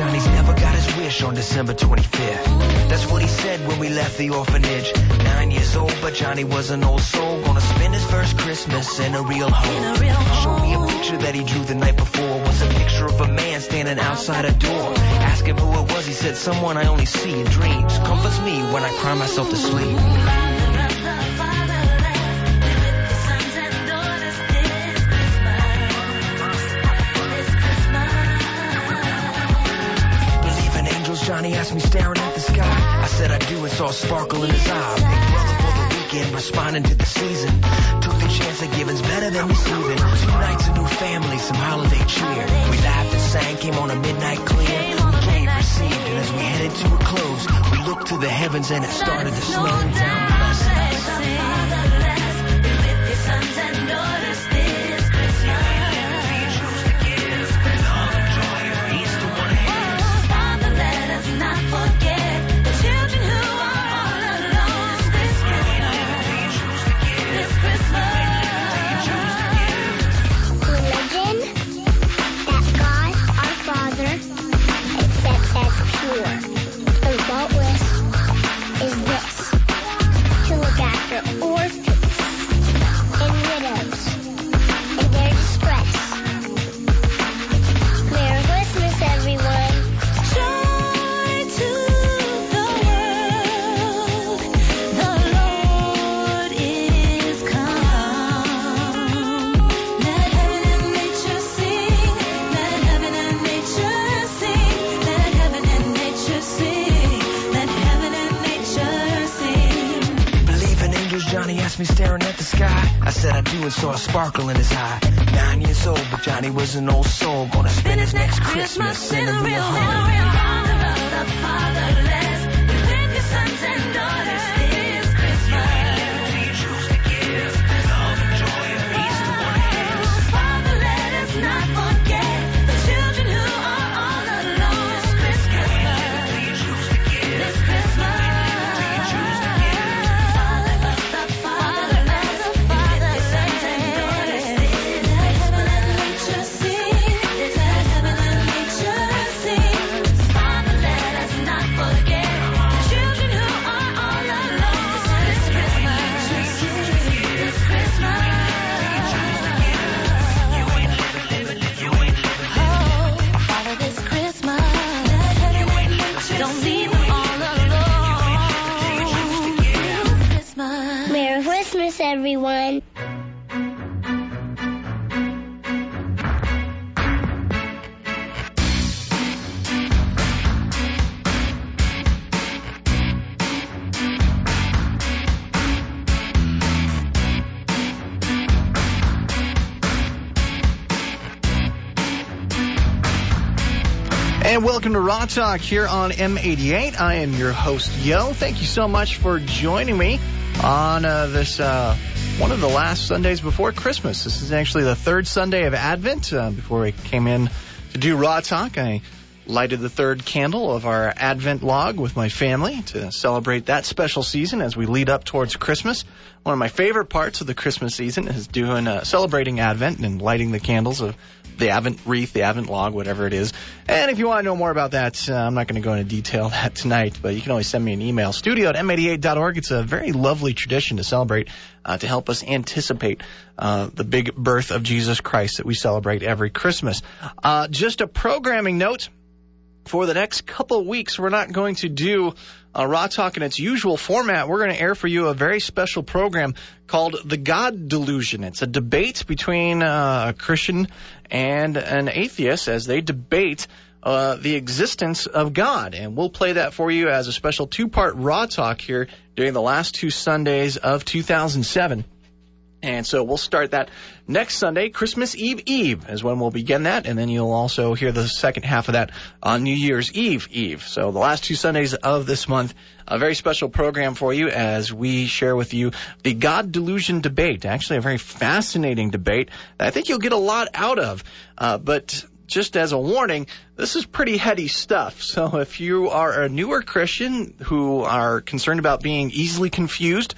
Johnny's never got his wish on December 25th. That's what he said when we left the orphanage. 9 years old, but Johnny was an old soul. Gonna spend his first Christmas in a real home. Showed me a picture that he drew the night before. Was a picture of a man standing outside a door. Asking who it was, he said, someone I only see in dreams. Comforts me when I cry myself to sleep. Johnny asked me staring at the sky. I said I do and saw a sparkle in his eye. Big brother for the weekend, responding to the season. Took the chance that giving's better than receiving. 2 nights, a new family, some holiday cheer. We laughed and sang, came on a midnight clear. We gave, received, and as we headed to a close, we looked to the heavens and it started to snow down blessings. Staring at the sky, I said I do and saw a sparkle in his eye. 9 years old, but Johnny was an old soul. Gonna spend his next Christmas in a real home. With your sons and daughters this Christmas. You choose to give love and joy and peace to one hand. Father, let us not forget the children who are all alone this Christmas. You choose to give this Christmas. Everyone. And welcome to Raw Talk here on M88. I am your host, Yo. Thank you so much for joining me on this one of the last Sundays before Christmas. This is actually the third Sunday of Advent. Before I came in to do Raw Talk, I lighted the third candle of our Advent log with my family to celebrate that special season as we lead up towards Christmas. One of my favorite parts of the Christmas season is doing celebrating Advent and lighting the candles of the Advent wreath, the Advent log, whatever it is. And if you want to know more about that, I'm not going to go into detail that tonight, but you can always send me an email, studio@m88.org. It's a very lovely tradition to celebrate, to help us anticipate the big birth of Jesus Christ that we celebrate every Christmas. Just a programming note. For the next couple of weeks, we're not going to do Raw Talk in its usual format. We're going to air for you a very special program called The God Delusion. It's a debate between a Christian and an atheist as they debate the existence of God. And we'll play that for you as a special 2-part Raw Talk here during the last 2 Sundays of 2007. And so we'll start that next Sunday. Christmas Eve is when we'll begin that, and then you'll also hear the second half of that on New Year's Eve. So the last 2 Sundays of this month, a very special program for you as we share with you the God Delusion debate. Actually, a very fascinating debate that I think you'll get a lot out of. But just as a warning, this is pretty heady stuff. So if you are a newer Christian who are concerned about being easily confused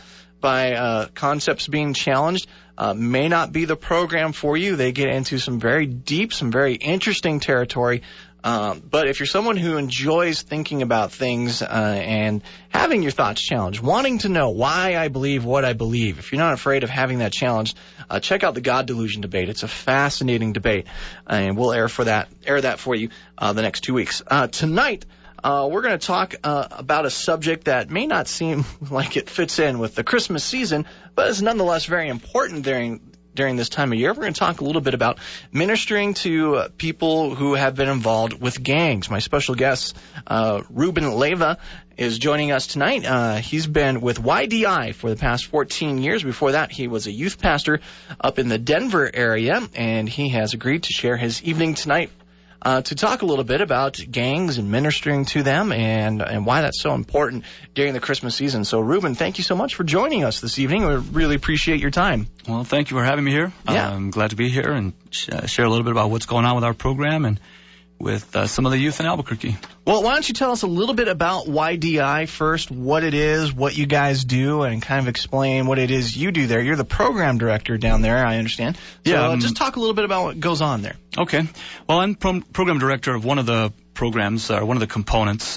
by concepts being challenged, may not be the program for you. They get into some very deep, some very interesting territory But if you're someone who enjoys thinking about things and having your thoughts challenged, wanting to know why I believe what I believe, if you're not afraid of having that challenge, check out the God Delusion debate. It's a fascinating debate, and we'll air that for you the next 2 weeks. Tonight, we're going to talk about a subject that may not seem like it fits in with the Christmas season, but is nonetheless very important during this time of year. We're going to talk a little bit about ministering to people who have been involved with gangs. My special guest, Ruben Leyva, is joining us tonight. He's been with YDI for the past 14 years. Before that, he was a youth pastor up in the Denver area, and he has agreed to share his evening tonight to talk a little bit about gangs and ministering to them and why that's so important during the Christmas season. So, Ruben, thank you so much for joining us this evening. We really appreciate your time. Well, thank you for having me here. Yeah. I'm glad to be here and share a little bit about what's going on with our program and with some of the youth in Albuquerque. Well, why don't you tell us a little bit about YDI first, what it is, what you guys do, and kind of explain what it is you do there. You're the program director down there, I understand. So just talk a little bit about what goes on there. Okay. Well, I'm program director of one of the programs, or one of the components.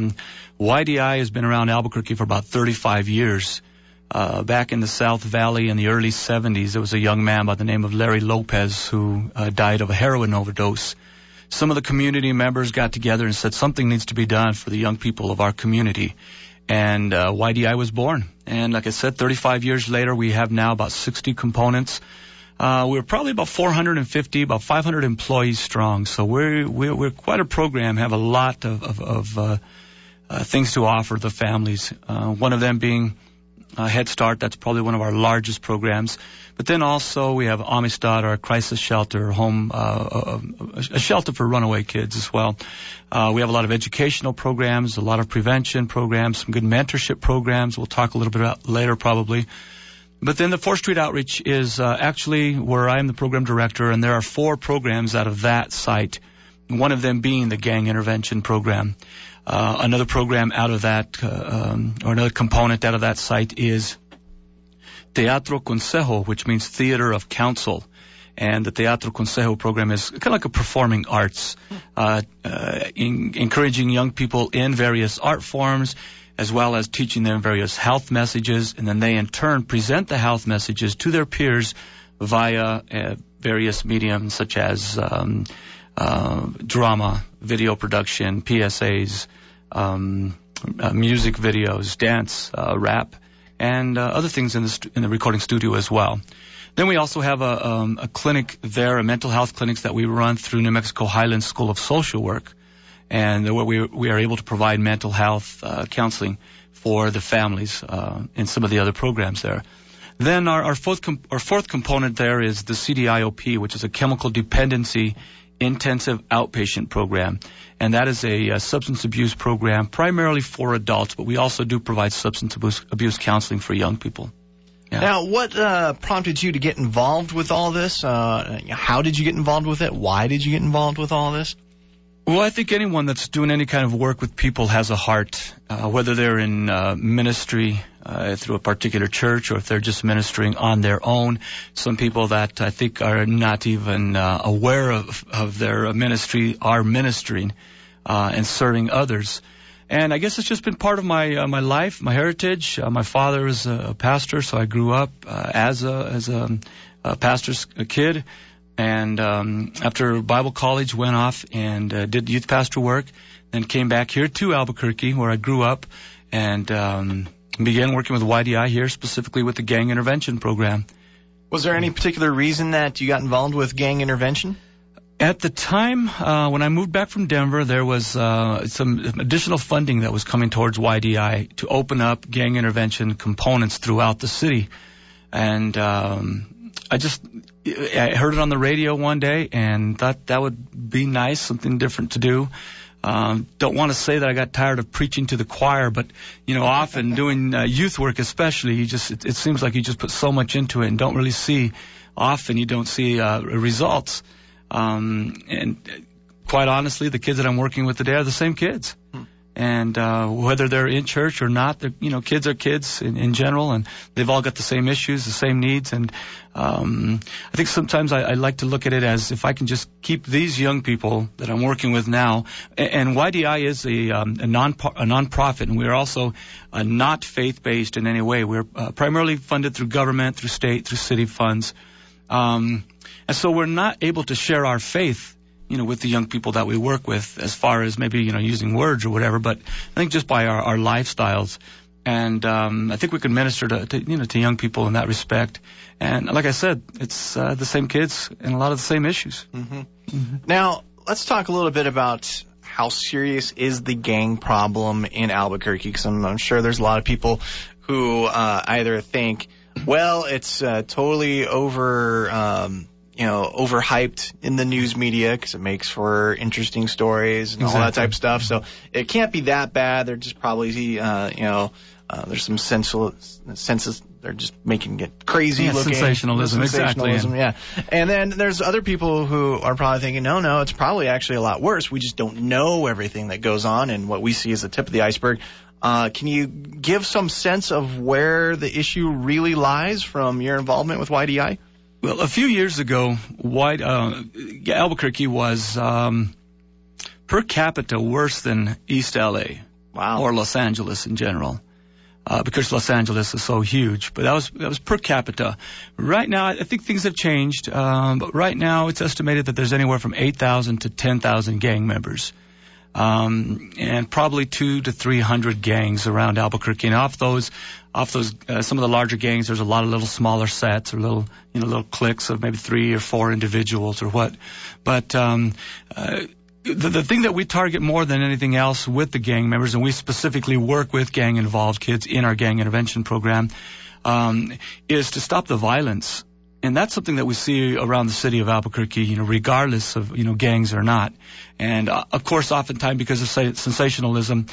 YDI has been around Albuquerque for about 35 years. Back in the South Valley in the early 70s, there was a young man by the name of Larry Lopez who died of a heroin overdose. Some of the community members got together and said something needs to be done for the young people of our community. And YDI was born. And like I said, 35 years later, we have now about 60 components. We're probably about 450, about 500 employees strong. So we're quite a program, have a lot of things to offer the families. One of them being Head Start. That's probably one of our largest programs. But then also we have Amistad, our crisis shelter, a shelter for runaway kids as well. We have a lot of educational programs, a lot of prevention programs, some good mentorship programs we'll talk a little bit about later probably. But then the 4th Street Outreach is actually where I am the program director, and there are 4 programs out of that site, one of them being the gang intervention program. Another program out of that, or another component out of that site is Teatro Consejo, which means Theater of Counsel. And the Teatro Consejo program is kind of like a performing arts, encouraging young people in various art forms, as well as teaching them various health messages, and then they in turn present the health messages to their peers via various mediums such as drama, video production, PSAs, music videos, dance, rap, and other things in the recording studio as well. Then we also have a clinic there, a mental health clinics that we run through New Mexico Highlands School of Social Work, and where we are able to provide mental health counseling for the families in some of the other programs there. Then our fourth component there is the CDIOP, which is a chemical dependency intensive outpatient program, and that is a substance abuse program primarily for adults, but we also do provide substance abuse counseling for young people. Yeah. Now, what prompted you to get involved with all this? How did you get involved with it? Why did you get involved with all this? Well, I think anyone that's doing any kind of work with people has a heart, whether they're in ministry through a particular church or if they're just ministering on their own. Some people that I think are not even aware of their ministry are ministering and serving others. And I guess it's just been part of my life, my heritage. My father is a pastor, so I grew up as a pastor's kid. And after Bible college, went off and did youth pastor work, then came back here to Albuquerque, where I grew up, and began working with YDI here, specifically with the gang intervention program. Was there any particular reason that you got involved with gang intervention? At the time, when I moved back from Denver, there was some additional funding that was coming towards YDI to open up gang intervention components throughout the city. And I heard it on the radio one day and thought that would be nice, something different to do. Don't want to say that I got tired of preaching to the choir, but, often doing youth work especially, it seems like you just put so much into it and don't really see results. And quite honestly, the kids that I'm working with today are the same kids. And whether they're in church or not, kids are kids in general, and they've all got the same issues, the same needs. And I think sometimes I like to look at it as if I can just keep these young people that I'm working with now. And YDI is a nonprofit, and we're also not faith-based in any way. We're primarily funded through government, through state, through city funds. And so we're not able to share our faith with the young people that we work with, as far as maybe, using words or whatever, but I think just by our lifestyles. And I think we can minister to young people in that respect. And like I said, it's the same kids and a lot of the same issues. Mm-hmm. Mm-hmm. Now, let's talk a little bit about how serious is the gang problem in Albuquerque, because I'm sure there's a lot of people who either think, well, it's totally overhyped in the news media because it makes for interesting stories and all that type of stuff. So it can't be that bad. They're just probably, there's some senses. They're just making it crazy looking. Sensationalism, exactly. Yeah. And then there's other people who are probably thinking, no, it's probably actually a lot worse. We just don't know everything that goes on, and what we see is the tip of the iceberg. Can you give some sense of where the issue really lies from your involvement with YDI? Well, a few years ago, Albuquerque was per capita worse than East LA. Wow. Or Los Angeles in general, because Los Angeles is so huge. But that was per capita. Right now, I think things have changed. But right now, it's estimated that there's anywhere from 8,000 to 10,000 gang members. And probably 200 to 300 gangs around Albuquerque. And off those, some of the larger gangs, there's a lot of little smaller sets or little cliques of maybe 3 or 4 individuals or what. But, the thing that we target more than anything else with the gang members, and we specifically work with gang-involved kids in our gang intervention program, is to stop the violence. And that's something that we see around the city of Albuquerque, regardless of, gangs or not. And, of course, oftentimes because of sensationalism,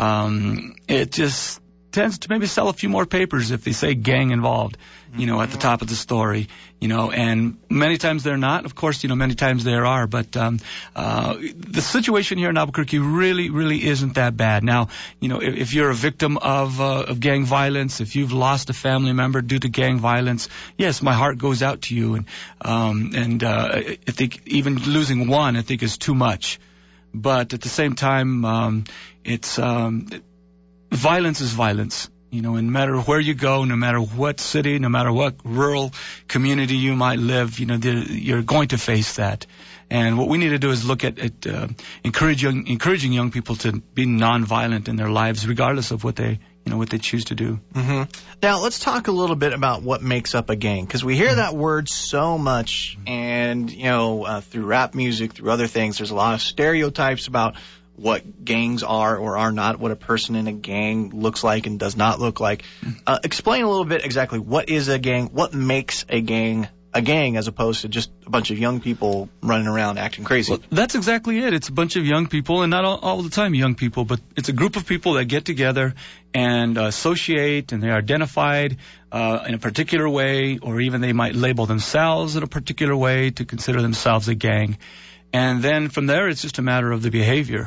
it just tends to maybe sell a few more papers if they say gang involved, at the top of the story, and many times they're not. Of course, many times there are, but the situation here in Albuquerque really, really isn't that bad. Now, if you're a victim of gang violence, if you've lost a family member due to gang violence, yes, my heart goes out to you, and I think even losing one, I think, is too much. But at the same time, it's violence is violence. No matter where you go, no matter what city, no matter what rural community you might live, you're going to face that. And what we need to do is look at encouraging young people to be nonviolent in their lives, regardless of what they choose to do. Mm-hmm. Now, let's talk a little bit about what makes up a gang, because we hear that word so much, and through rap music, through other things, there's a lot of stereotypes about what gangs are or are not, what a person in a gang looks like and does not look like. Explain a little bit exactly what is a gang, what makes a gang, as opposed to just a bunch of young people running around acting crazy. Well, that's exactly it. It's a bunch of young people, and not all the time young people, but it's a group of people that get together and associate, and they're identified in a particular way, or even they might label themselves in a particular way to consider themselves a gang. And then from there, it's just a matter of the behavior.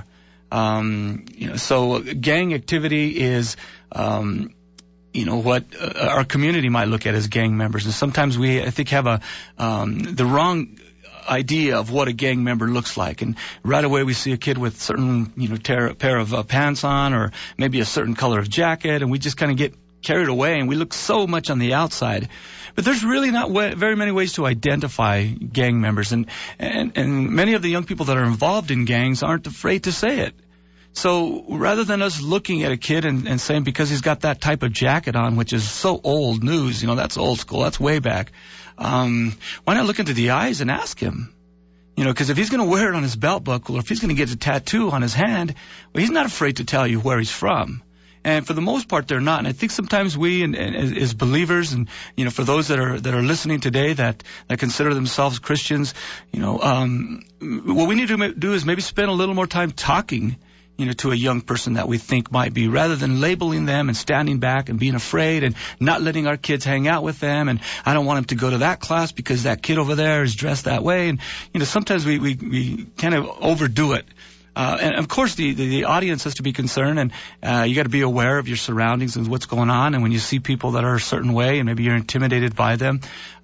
So gang activity is, what our community might look at as gang members. And sometimes we, I think, have the wrong idea of what a gang member looks like. And right away we see a kid with certain, pair of pants on, or maybe a certain color of jacket, and we just kind of get carried away, and we look so much on the outside. But there's really not very many ways to identify gang members, and many of the young people that are involved in gangs aren't afraid to say it. So rather than us looking at a kid and saying because he's got that type of jacket on, which is so old news, that's old school, that's way back, why not look into the eyes and ask him? Because if he's going to wear it on his belt buckle, or if he's going to get a tattoo on his hand, well, he's not afraid to tell you where he's from. And for the most part, they're not. And I think sometimes we, and as believers, and for those that are listening today that consider themselves Christians, what we need to do is maybe spend a little more time talking, to a young person that we think might be, rather than labeling them and standing back and being afraid and not letting our kids hang out with them. And I don't want them to go to that class because that kid over there is dressed that way. And sometimes we kind of overdo it. And of course, the audience has to be concerned, and you got to be aware of your surroundings and what's going on. And when you see people that are a certain way, and maybe you're intimidated by them,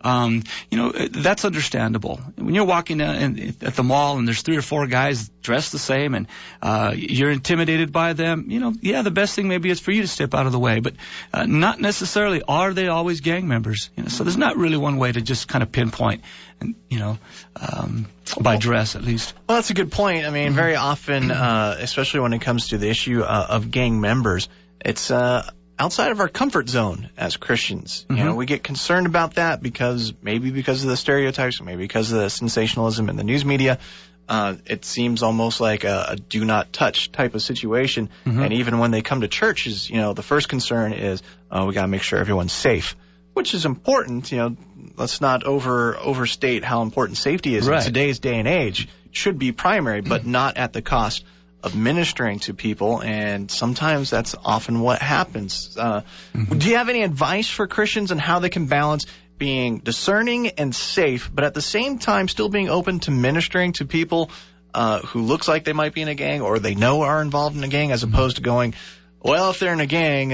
that's understandable. When you're walking at the mall and there's 3 or 4 guys dressed the same, and you're intimidated by them, the best thing maybe is for you to step out of the way. But not necessarily are they always gang members. So there's not really one way to just kind of pinpoint, and by dress at least. Well, that's a good point. I mean, very often, especially when it comes to the issue of gang members, it's outside of our comfort zone as Christians. We get concerned about that because of the stereotypes, maybe because of the sensationalism in the news media. It seems almost like a do not touch type of situation. And even when they come to churches, the first concern is, we got to make sure everyone's safe, which is important. Let's not overstate how important safety is in today's day and age. It should be primary, but not at the cost of ministering to people, and sometimes that's often what happens. Do you have any advice for Christians on how they can balance being discerning and safe, but at the same time still being open to ministering to people who looks like they might be in a gang or they know are involved in a gang, as opposed to going, well, if they're in a gang,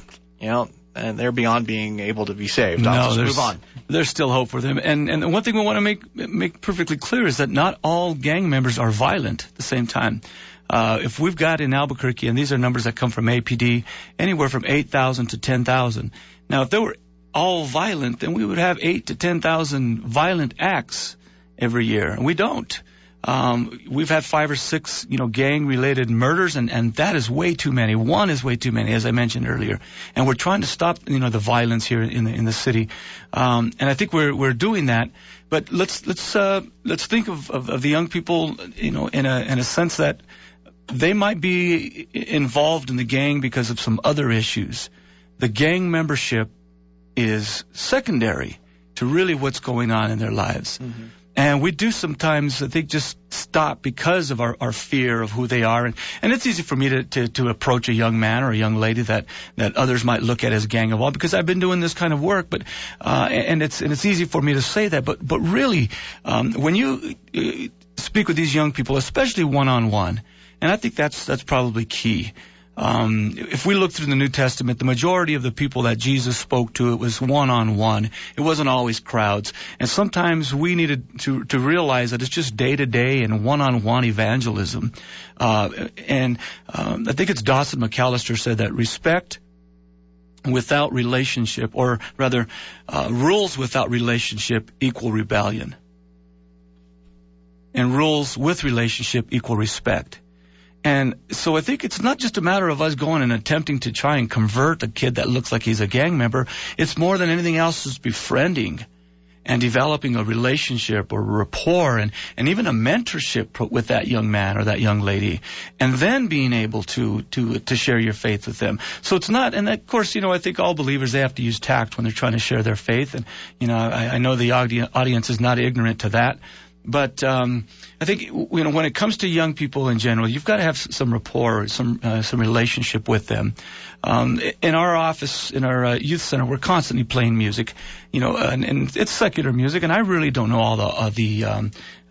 and they're beyond being able to be saved. I'll just move on. There's still hope for them. And one thing we want to make perfectly clear is that not all gang members are violent at the same time. If we've got in Albuquerque, and these are numbers that come from APD, anywhere from 8,000 to 10,000. Now, if they were all violent, then we would have 8,000 to 10,000 violent acts every year, and we don't. We've had 5 or 6, gang-related murders, and that is way too many. 1 is way too many, as I mentioned earlier. And we're trying to stop, the violence here in the city. And I think we're doing that. But let's think of the young people, in a sense that they might be involved in the gang because of some other issues. The gang membership is secondary to really what's going on in their lives. And we do sometimes, I think, just stop because of our fear of who they are. And it's easy for me to approach a young man or a young lady that others might look at as gang involved, because I've been doing this kind of work. But and it's easy for me to say that. But really, when you speak with these young people, especially one-on-one, and I think that's probably key. If we look through the New Testament, the majority of the people that Jesus spoke to, it was one-on-one. It wasn't always crowds. And sometimes we needed to realize that it's just day-to-day and one-on-one evangelism. And I think it's Dawson McAllister said that respect without relationship, or rather, rules without relationship equal rebellion. And rules with relationship equal respect. And so I think it's not just a matter of us going and attempting to try and convert a kid that looks like he's a gang member. It's more than anything else is befriending and developing a relationship or rapport and even a mentorship with that young man or that young lady, and then being able to share your faith with them. So it's not, and of course, I think all believers, they have to use tact when they're trying to share their faith. And, I know the audience is not ignorant to that. But I think when it comes to young people in general, you've got to have some rapport, some relationship with them. In our office, in our youth center, we're constantly playing music, and it's secular music, and I really don't know all the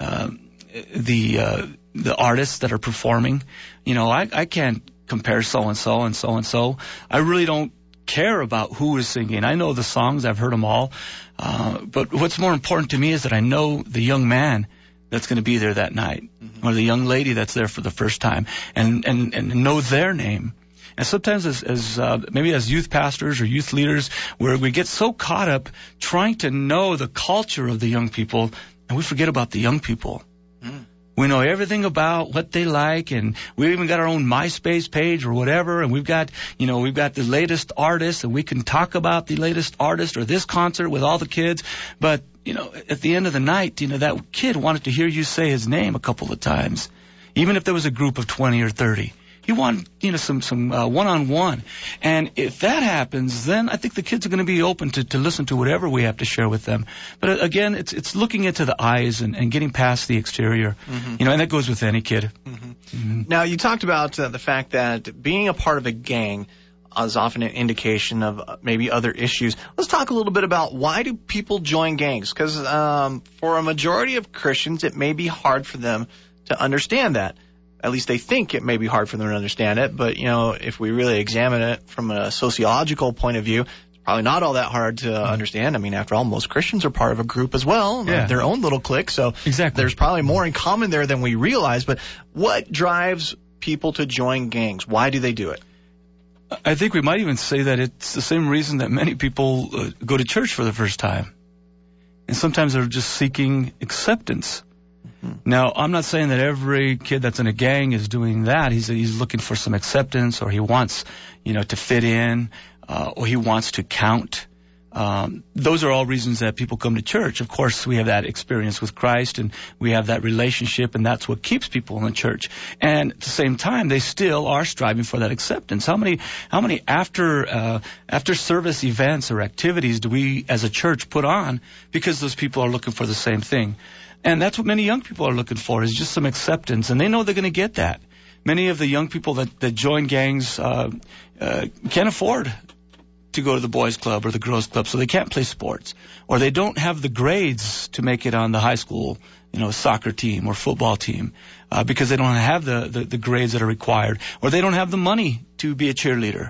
artists that are performing. I can't compare so and so and so and so. I really don't care about who is singing. I know the songs, I've heard them all. But what's more important to me is that I know the young man that's going to be there that night, or the young lady that's there for the first time, and know their name. And sometimes as youth pastors or youth leaders, where we get so caught up trying to know the culture of the young people, and we forget about the young people. We know everything about what they like, and we even got our own MySpace page or whatever, and we've got the latest artists, and we can talk about the latest artist or this concert with all the kids. But, at the end of the night, that kid wanted to hear you say his name a couple of times, even if there was a group of 20 or 30. He wanted, some one-on-one. And if that happens, then I think the kids are going to be open to listen to whatever we have to share with them. But again, it's looking into the eyes and getting past the exterior. And that goes with any kid. Now, you talked about the fact that being a part of a gang is often an indication of maybe other issues. Let's talk a little bit about why do people join gangs? Because for a majority of Christians, it may be hard for them to understand that. at least they think it may be hard for them to understand it. But, if we really examine it from a sociological point of view, it's probably not all that hard to understand. I mean, after all, most Christians are part of a group as well, their own little clique. So exactly. There's probably more in common there than we realize. But what drives people to join gangs? Why do they do it? I think we might even say that it's the same reason that many people go to church for the first time. And sometimes they're just seeking acceptance. Now, I'm not saying that every kid that's in a gang is doing that. He's looking for some acceptance, or he wants, to fit in, or he wants to count. Those are all reasons that people come to church. Of course, we have that experience with Christ, and we have that relationship, and that's what keeps people in the church. And at the same time, they still are striving for that acceptance. How many after service events or activities do we as a church put on because those people are looking for the same thing? And that's what many young people are looking for, is just some acceptance, and they know they're going to get that. Many of the young people that join gangs can't afford to go to the boys' club or the girls' club, so they can't play sports, or they don't have the grades to make it on the high school, soccer team or football team, because they don't have the grades that are required, or they don't have the money to be a cheerleader.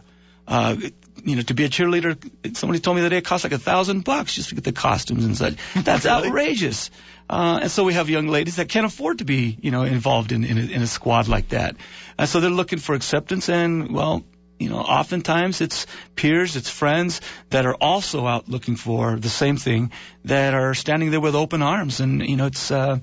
To be a cheerleader, somebody told me that it costs like $1,000 just to get the costumes and such. That's outrageous. And so we have young ladies that can't afford to be, involved in a squad like that. So they're looking for acceptance, and, oftentimes it's peers, it's friends that are also out looking for the same thing, that are standing there with open arms. And, it's a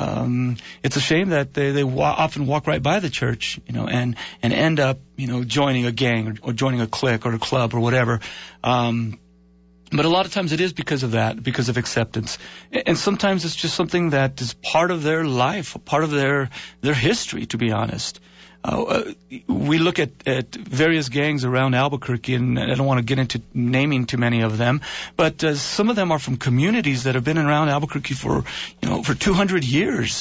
shame that they often walk right by the church, and end up, joining a gang or joining a clique or a club or whatever. But a lot of times it is because of that, because of acceptance. And sometimes it's just something that is part of their life, part of their history, to be honest. We look at various gangs around Albuquerque, and I don't want to get into naming too many of them, but some of them are from communities that have been around Albuquerque for 200 years.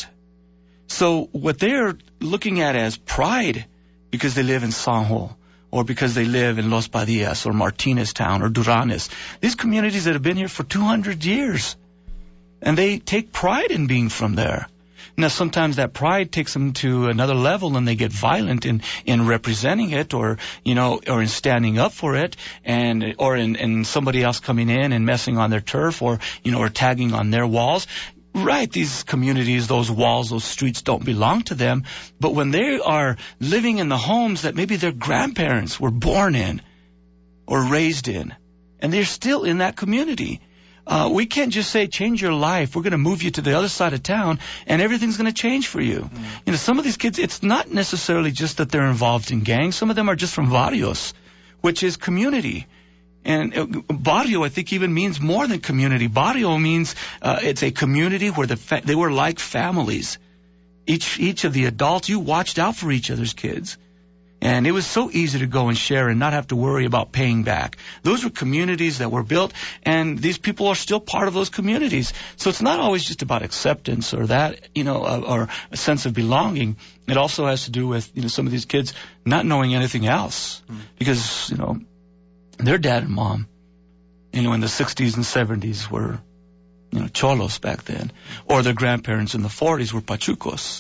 So what they're looking at as pride, because they live in Sanjo, or because they live in Los Padillas or Martinez Town or Duranes. These communities that have been here for 200 years. And they take pride in being from there. Now, sometimes that pride takes them to another level, and they get violent in representing it, or in standing up for it, or in somebody else coming in and messing on their turf, or tagging on their walls. Right, these communities, those walls, those streets don't belong to them. But when they are living in the homes that maybe their grandparents were born in or raised in, and they're still in that community, we can't just say, change your life. We're going to move you to the other side of town, and everything's going to change for you. Some of these kids, it's not necessarily just that they're involved in gangs. Some of them are just from barrios, which is community. And barrio, I think, even means more than community. Barrio means it's a community where they were like families. Each of the adults, you watched out for each other's kids. And it was so easy to go and share and not have to worry about paying back. Those were communities that were built, and these people are still part of those communities. So it's not always just about acceptance or that, or a sense of belonging. It also has to do with, some of these kids not knowing anything else. Because, their dad and mom, in the 60s and 70s were, cholos back then. Or their grandparents in the 40s were pachucos.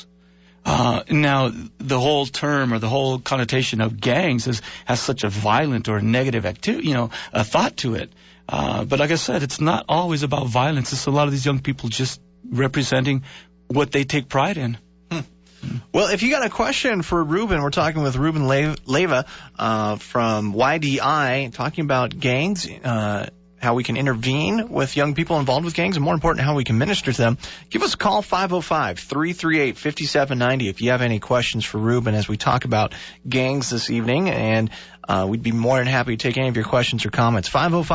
Now, the whole term or the whole connotation of gangs has such a violent or negative activity, a thought to it. But like I said, it's not always about violence. It's a lot of these young people just representing what they take pride in. Well, if you got a question for Ruben, we're talking with Ruben Leyva from YDI, talking about gangs, how we can intervene with young people involved with gangs, and more important, how we can minister to them. Give us a call, 505-338-5790, if you have any questions for Ruben as we talk about gangs this evening, and we'd be more than happy to take any of your questions or comments.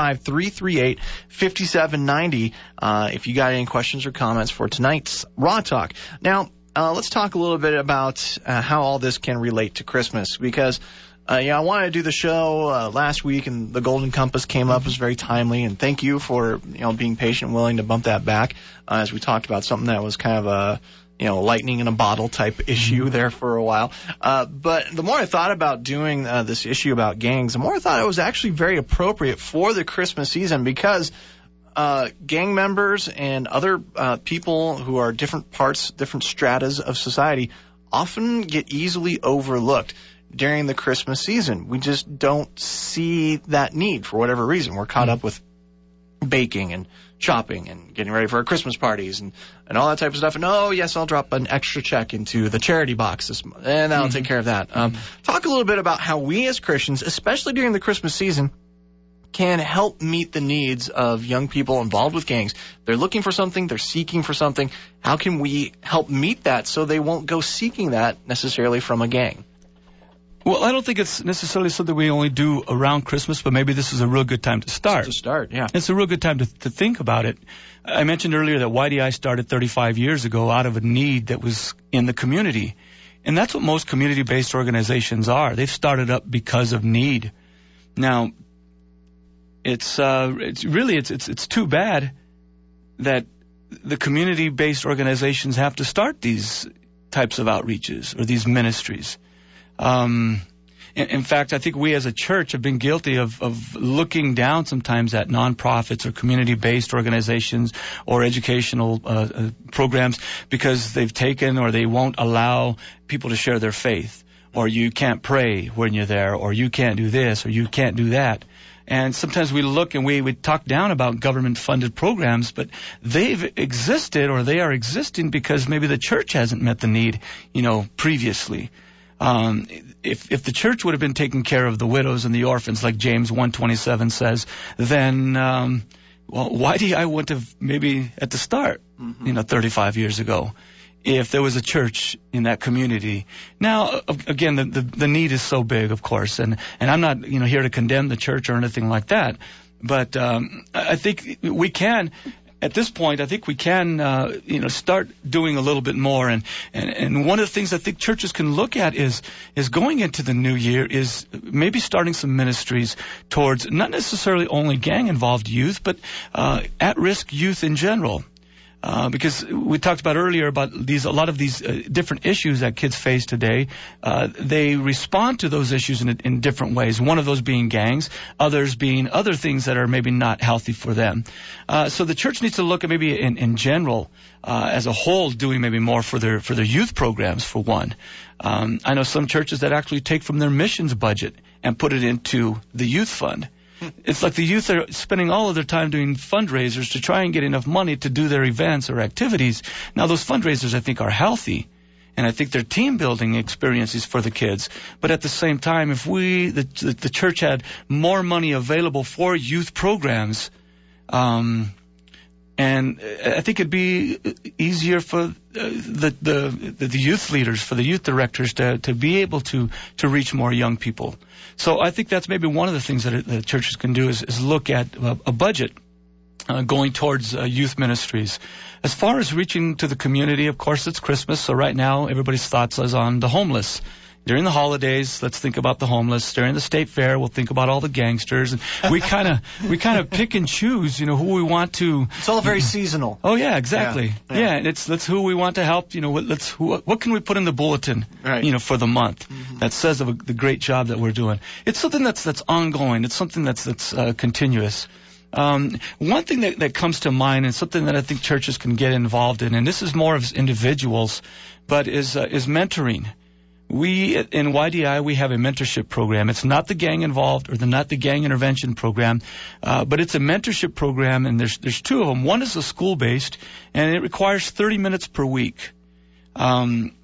505-338-5790 if you got any questions or comments for tonight's Raw Talk. Now, let's talk a little bit about how all this can relate to Christmas, because I wanted to do the show last week, and the Golden Compass came up. It was very timely, and thank you for being patient and willing to bump that back as we talked about something that was kind of a lightning in a bottle type issue there for a while. But the more I thought about doing this issue about gangs, the more I thought it was actually very appropriate for the Christmas season, because gang members and other people who are different stratas of society often get easily overlooked during the Christmas season. We just don't see that need for whatever reason. We're caught up with baking and shopping and getting ready for our Christmas parties and all that type of stuff. And, oh, yes, I'll drop an extra check into the charity box this month, and that'll take care of that. Talk a little bit about how we as Christians, especially during the Christmas season, can help meet the needs of young people involved with gangs. They're looking for something. They're seeking for something. How can we help meet that so they won't go seeking that necessarily from a gang? Well, I don't think it's necessarily something we only do around Christmas, but maybe this is a real good time to start. Yeah. It's a real good time to think about it. I mentioned earlier that YDI started 35 years ago out of a need that was in the community. And that's what most community-based organizations are. They've started up because of need. Now, it's too bad that the community-based organizations have to start these types of outreaches or these ministries. In fact, I think we as a church have been guilty of looking down sometimes at nonprofits or community-based organizations or educational programs because they've taken or they won't allow people to share their faith, or you can't pray when you're there, or you can't do this, or you can't do that. And sometimes we look and we talk down about government-funded programs, but they've existed or they are existing because maybe the church hasn't met the need, previously. If the church would have been taking care of the widows and the orphans, like James 1:27 says, then, YDI wouldn't have maybe at the start, 35 years ago, if there was a church in that community. Now, again, the need is so big, of course, and I'm not, here to condemn the church or anything like that, but I think we can. At this point, I think we can, start doing a little bit more. And one of the things I think churches can look at is going into the new year is maybe starting some ministries towards not necessarily only gang-involved youth, but at-risk youth in general. Because we talked about earlier about a lot of these different issues that kids face today. They respond to those issues in different ways. One of those being gangs, others being other things that are maybe not healthy for them. So the church needs to look at maybe in general, as a whole, doing maybe more for their youth programs, for one. I know some churches that actually take from their missions budget and put it into the youth fund. It's like the youth are spending all of their time doing fundraisers to try and get enough money to do their events or activities. Now, those fundraisers, I think, are healthy, and I think they're team-building experiences for the kids. But at the same time, if the church had more money available for youth programs, and I think it'd be easier for the youth leaders, for the youth directors to be able to reach more young people. So I think that's maybe one of the things that the churches can do is look at a budget going towards youth ministries. As far as reaching to the community, of course, it's Christmas, so right now everybody's thoughts is on the homeless. During the holidays, let's think about the homeless. During the state fair, we'll think about all the gangsters. And we kind of pick and choose, who we want to. It's all very seasonal. Oh yeah, exactly. Yeah, that's who we want to help. What can we put in the bulletin, right, for the month that says of the great job that we're doing. It's something that's ongoing. It's something that's continuous. One thing that comes to mind, and something that I think churches can get involved in, and this is more of individuals, but is mentoring. We in YDI, we have a mentorship program. It's not the gang involved or not the gang intervention program, but it's a mentorship program, and there's two of them. One is a school-based, and it requires 30 minutes per week. And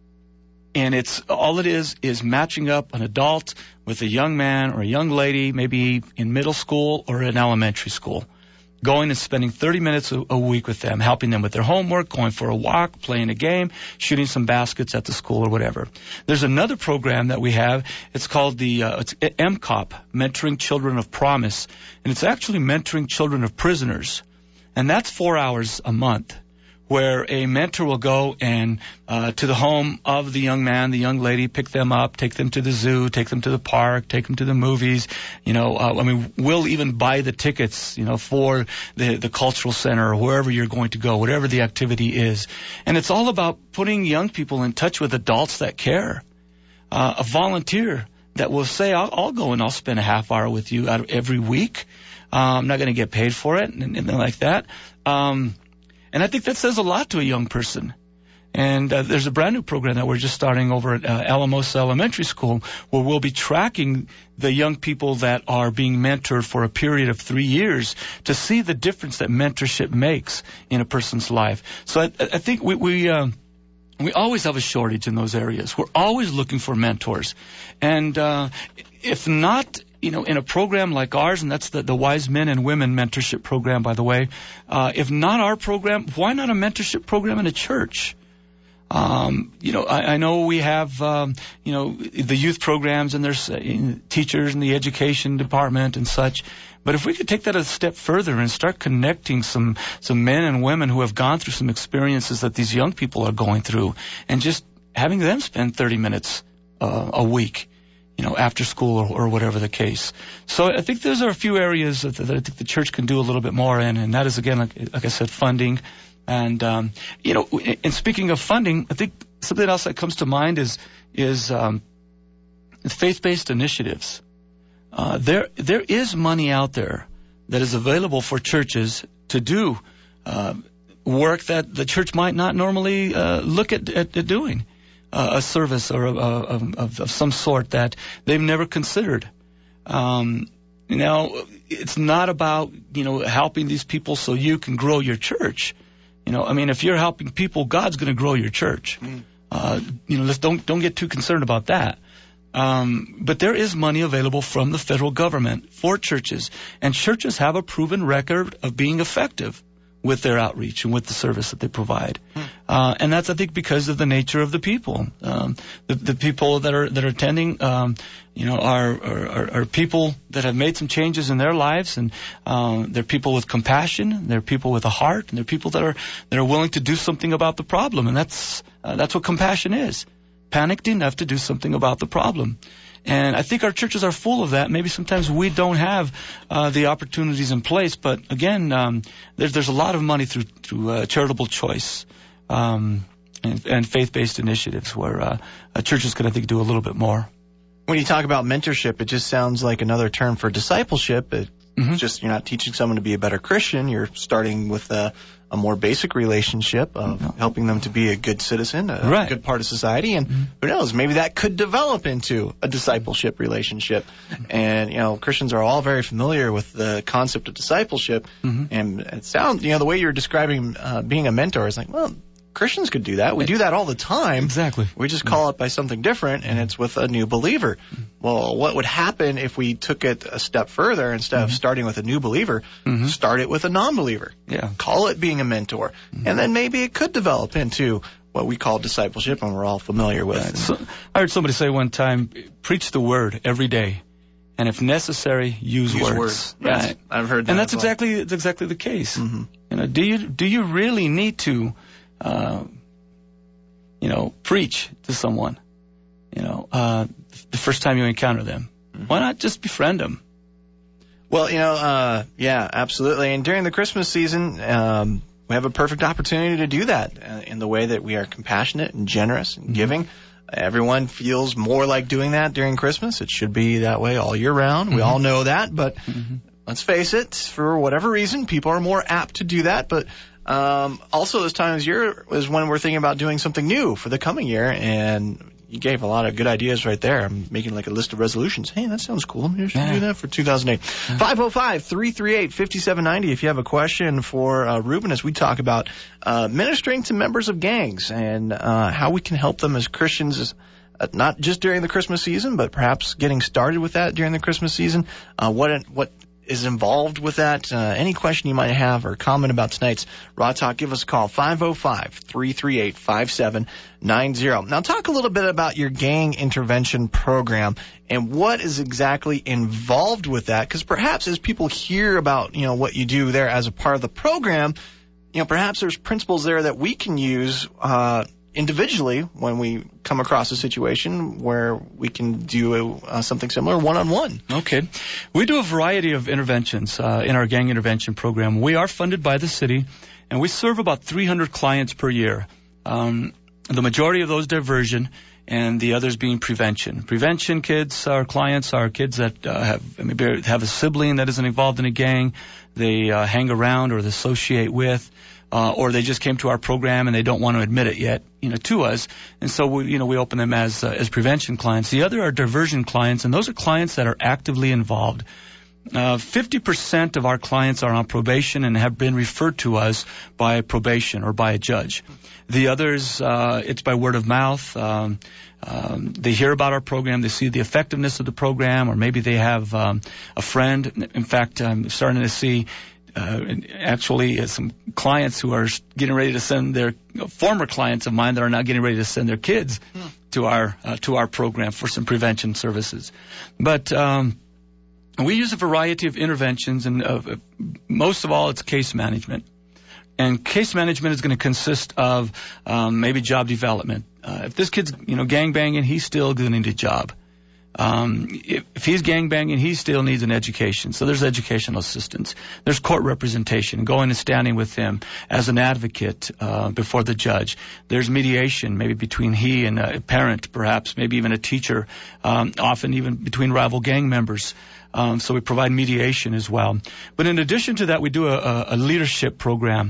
it's all it is matching up an adult with a young man or a young lady, maybe in middle school or in elementary school. Going and spending 30 minutes a week with them, helping them with their homework, going for a walk, playing a game, shooting some baskets at the school or whatever. There's another program that we have. It's called it's MCOP, Mentoring Children of Promise. And it's actually mentoring children of prisoners. And that's 4 hours a month, where a mentor will go and to the home of the young man, the young lady, pick them up, take them to the zoo, take them to the park, take them to the movies. We'll even buy the tickets, for the cultural center or wherever you're going to go, whatever the activity is. And it's all about putting young people in touch with adults that care. A volunteer that will say, I'll go and I'll spend a half hour with you out of every week. I'm not going to get paid for it, and like that. And I think that says a lot to a young person. And there's a brand new program that we're just starting over at Alamosa Elementary School, where we'll be tracking the young people that are being mentored for a period of 3 years to see the difference that mentorship makes in a person's life. So I think we always have a shortage in those areas. We're always looking for mentors. And if not, in a program like ours, and that's the Wise Men and Women Mentorship Program, by the way, if not our program, why not a mentorship program in a church? I know we have, the youth programs, and there's teachers in the education department and such. But if we could take that a step further and start connecting some men and women who have gone through some experiences that these young people are going through, and just having them spend 30 minutes a week, after school or whatever the case. So I think those are a few areas that I think the church can do a little bit more in, and that is, again, like I said, funding. And, and speaking of funding, I think something else that comes to mind is faith-based initiatives. There is money out there that is available for churches to do work that the church might not normally look at doing, a service or of some sort that they've never considered. It's not about helping these people so you can grow your church. If you're helping people, God's going to grow your church. Don't get too concerned about that. But there is money available from the federal government for churches, and churches have a proven record of being effective with their outreach and with the service that they provide. And that's, I think, because of the nature of the people. The people that are attending, are people that have made some changes in their lives, and they're people with compassion, they're people with a heart, and they're people that are willing to do something about the problem. And that's what compassion is. Panicked enough to do something about the problem. And I think our churches are full of that. Maybe sometimes we don't have the opportunities in place, but again, there's a lot of money through charitable choice and faith-based initiatives where churches could, I think, do a little bit more. When you talk about mentorship, it just sounds like another term for discipleship. It's just, you're not teaching someone to be a better Christian. You're starting with a more basic relationship of helping them to be a good citizen, a good part of society. And who knows, maybe that could develop into a discipleship relationship. And, Christians are all very familiar with the concept of discipleship. And it sounds, the way you're describing being a mentor is like, well, Christians could do that. We do that all the time. Exactly. We just call it by something different, and it's with a new believer. Well, what would happen if we took it a step further? Instead of starting with a new believer, start it with a non-believer. Yeah. Call it being a mentor. And then maybe it could develop into what we call discipleship, and we're all familiar with. Right. So, I heard somebody say one time, preach the word every day. And if necessary, use words. Right. I've heard that. And that's exactly the case. Do you really need to preach to someone, the first time you encounter them? Why not just befriend them? Well, yeah, absolutely. And during the Christmas season, we have a perfect opportunity to do that in the way that we are compassionate and generous and giving. Everyone feels more like doing that during Christmas. It should be that way all year round. We all know that, but let's face it, for whatever reason, people are more apt to do that. But also this time of year is when we're thinking about doing something new for the coming year, and you gave a lot of good ideas right there. I'm making like a list of resolutions. Hey, that sounds cool. Maybe I should do that for 2008. 505-338-5790 if you have a question for Ruben as we talk about ministering to members of gangs and how we can help them as Christians, not just during the Christmas season, but perhaps getting started with that during the Christmas season. What is involved with that. Any question you might have or comment about tonight's Raw Talk, give us a call, 505-338-5790. Now, talk a little bit about your gang intervention program and what is exactly involved with that, because perhaps as people hear about, what you do there as a part of the program, perhaps there's principles there that we can use individually when we come across a situation where we can do something similar one-on-one. Okay. We do a variety of interventions in our gang intervention program. We are funded by the city, and we serve about 300 clients per year. The majority of those diversion, and the others being prevention. Prevention kids, our clients are kids that have a sibling that isn't involved in a gang. They hang around or they associate with. or they just came to our program and they don't want to admit it yet, to us. And so we open them as prevention clients. The other are diversion clients, and those are clients that are actively involved. 50% of our clients are on probation and have been referred to us by probation or by a judge. The others, it's by word of mouth. They hear about our program, they see the effectiveness of the program, or maybe they have a friend. In fact, I'm starting to see actually some clients who are getting ready to send their former clients of mine that are now getting ready to send their kids to our program for some prevention services. But we use a variety of interventions, and most of all, it's case management. And case management is going to consist of maybe job development. If this kid's gangbanging, he's still going to need a job. If he's gangbanging, he still needs an education. So there's educational assistance. There's court representation, going and standing with him as an advocate before the judge. There's mediation, maybe between he and a parent, perhaps, maybe even a teacher, often even between rival gang members. So we provide mediation as well. But in addition to that, we do a leadership program,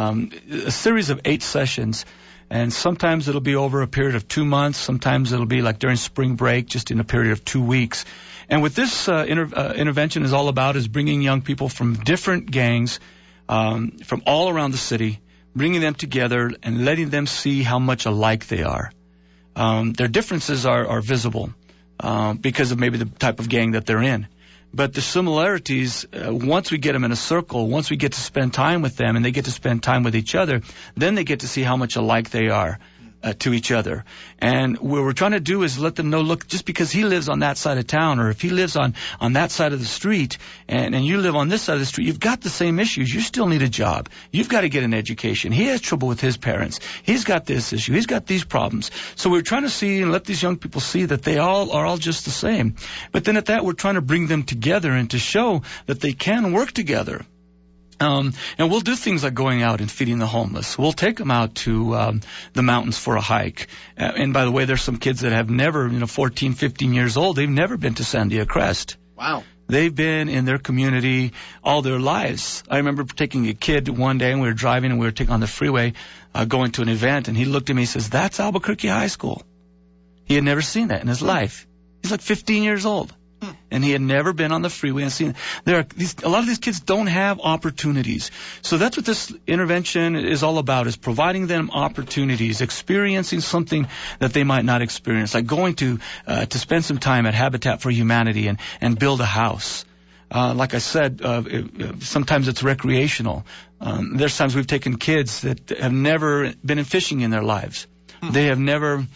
a series of 8 sessions. And sometimes it'll be over a period of 2 months. Sometimes it'll be like during spring break, just in a period of 2 weeks. And what this intervention is all about is bringing young people from different gangs from all around the city, bringing them together and letting them see how much alike they are. Their differences are visible because of maybe the type of gang that they're in. But the similarities, once we get them in a circle, once we get to spend time with them and they get to spend time with each other, then they get to see how much alike they are to each other. And what we're trying to do is let them know, look, just because he lives on that side of town, or if he lives on that side of the street and you live on this side of the street, you've got the same issues. You still need a job. You've got to get an education. He has trouble with his parents. He's got this issue. He's got these problems. So we're trying to see and let these young people see that they all are all just the same. But then at that, we're trying to bring them together and to show that they can work together. And we'll do things like going out and feeding the homeless. We'll take them out to the mountains for a hike. And by the way, there's some kids that have never, 14, 15 years old, they've never been to Sandia Crest. Wow. They've been in their community all their lives. I remember taking a kid one day, and we were driving, and we were taking on the freeway, going to an event, and he looked at me and says, "That's Albuquerque High School." He had never seen that in his life. He's like 15 years old. And he had never been on the freeway and seen it. A lot of these kids don't have opportunities. So that's what this intervention is all about, is providing them opportunities, experiencing something that they might not experience, like going to spend some time at Habitat for Humanity and build a house. Like I said, sometimes it's recreational. There's times we've taken kids that have never been fishing in their lives. They have never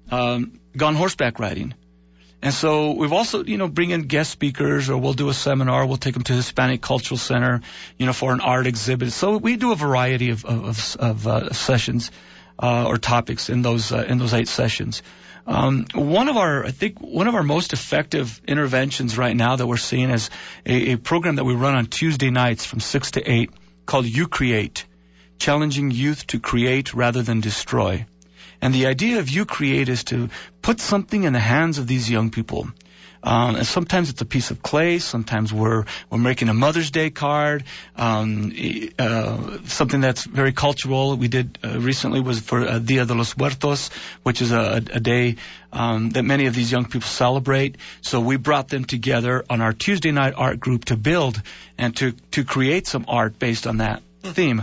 gone horseback riding. And so we've also, bring in guest speakers, or we'll do a seminar. We'll take them to Hispanic Cultural Center, for an art exhibit. So we do a variety of sessions or topics in those 8 sessions. One of our most effective interventions right now that we're seeing is a program that we run on Tuesday nights from 6 to 8 called You Create, challenging youth to create rather than destroy. And the idea of You Create is to put something in the hands of these young people. And sometimes it's a piece of clay. Sometimes we're making a Mother's Day card. Something that's very cultural. We did recently was for Dia de los Muertos, which is a day that many of these young people celebrate. So we brought them together on our Tuesday night art group to build and to create some art based on that theme.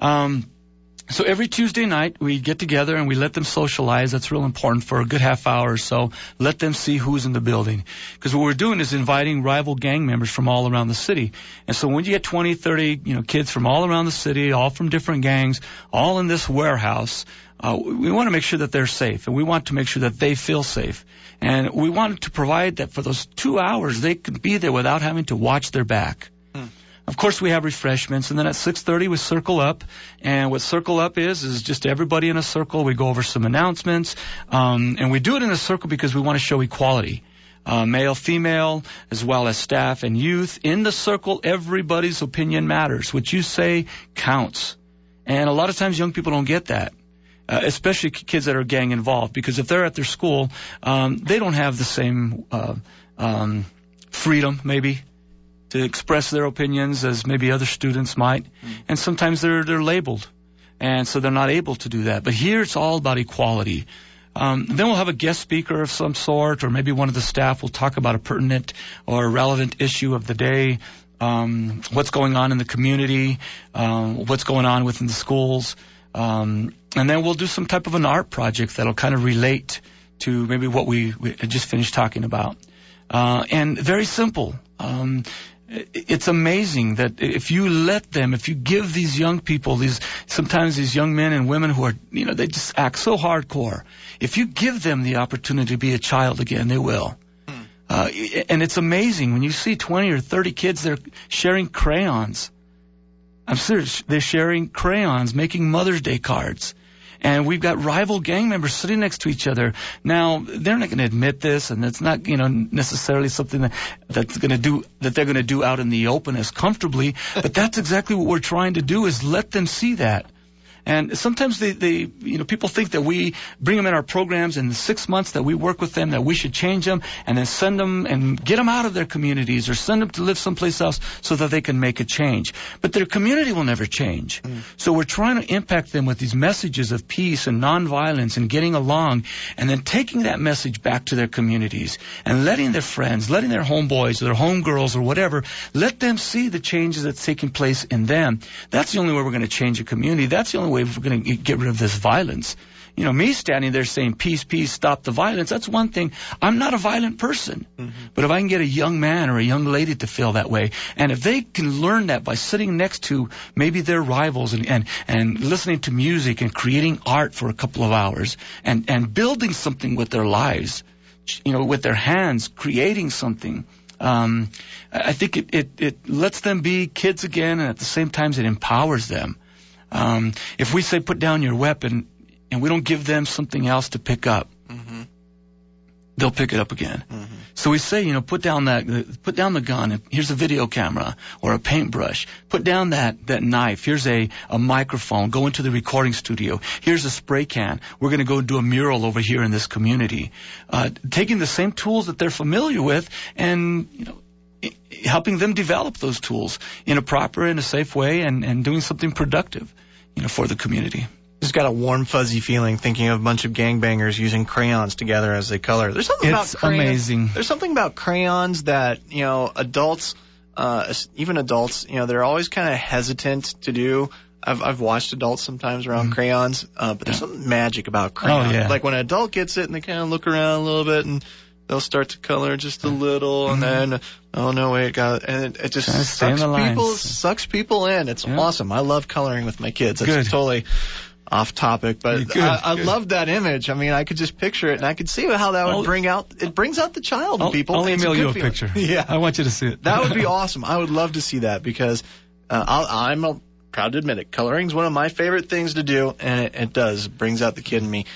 So every Tuesday night we get together and we let them socialize. That's real important for a good half hour or so. Let them see who's in the building. Because what we're doing is inviting rival gang members from all around the city. And so when you get 20, 30, kids from all around the city, all from different gangs, all in this warehouse, we want to make sure that they're safe, and we want to make sure that they feel safe. And we want to provide that for those 2 hours they can be there without having to watch their back. Of course, we have refreshments, and then at 6:30 we circle up. And what circle up is just everybody in a circle. We go over some announcements, and we do it in a circle because we want to show equality. Male, female, as well as staff and youth. In the circle, everybody's opinion matters. What you say counts. And a lot of times young people don't get that. Especially kids that are gang involved, because if they're at their school, they don't have the same freedom, maybe, to express their opinions as maybe other students might. And sometimes they're labeled. and so they're not able to do that. But here it's all about equality. Then we'll have a guest speaker of some sort, or maybe one of the staff will talk about a pertinent or relevant issue of the day, what's going on in the community, what's going on within the schools. And then we'll do some type of an art project that'll kind of relate to maybe what we just finished talking about. And very simple. It's amazing that if you give these young people, sometimes these young men and women who are, they just act so hardcore. If you give them the opportunity to be a child again, they will. And it's amazing when you see 20 or 30 kids, they're sharing crayons. I'm serious. They're sharing crayons, making Mother's Day cards. And we've got rival gang members sitting next to each other. Now, they're not going to admit this, and it's not, necessarily something they're going to do out in the open as comfortably. But that's exactly what we're trying to do, is let them see that. And sometimes people think that we bring them in our programs in the 6 months that we work with them, that we should change them and then send them and get them out of their communities or send them to live someplace else so that they can make a change. But their community will never change. So we're trying to impact them with these messages of peace and nonviolence and getting along, and then taking that message back to their communities and letting their friends, letting their homeboys or their homegirls or whatever, let them see the changes that's taking place in them. That's the only way we're going to change a community. That's the only way we're going to get rid of this violence. Me standing there saying, peace, peace, stop the violence, that's one thing. I'm not a violent person. But if I can get a young man or a young lady to feel that way, and if they can learn that by sitting next to maybe their rivals and listening to music and creating art for a couple of hours and building something with their lives, with their hands, creating something, I think it lets them be kids again, and at the same time it empowers them. If we say put down your weapon and we don't give them something else to pick up, they'll pick it up again. So we say, put down the gun. Here's a video camera or a paintbrush. Put down that knife. Here's a microphone. Go into the recording studio. Here's a spray can. We're going to go do a mural over here in this community. Taking the same tools that they're familiar with and, helping them develop those tools in a proper and a safe way and doing something productive, for the community. Just got a warm, fuzzy feeling thinking of a bunch of gangbangers using crayons together as they color. There's something about crayons. Amazing. There's something about crayons that, adults, even adults, they're always kind of hesitant to do. I've watched adults sometimes around crayons, but there's something magic about crayons. Oh, yeah. Like when an adult gets it and they kind of look around a little bit and they'll start to color just a little, and then, oh no, wait, and it just sucks people in. It's awesome. I love coloring with my kids. It's totally off topic, but I love that image. I mean, I could just picture it, and I could see how that would brings out the child in people. I'll email you a picture. Yeah. I want you to see it. That would be awesome. I would love to see that because I'm proud to admit it. Coloring is one of my favorite things to do, and it does. It brings out the kid in me.